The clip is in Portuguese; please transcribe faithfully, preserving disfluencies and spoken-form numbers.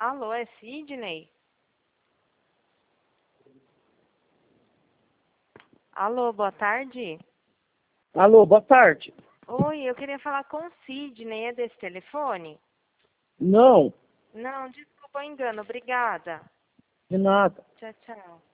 Alô, é Sidney? Alô, boa tarde. Alô, boa tarde. Oi, eu queria falar com o Sidney, é desse telefone? Não, Não, desculpa o engano, obrigada. de nada. Tchau, tchau.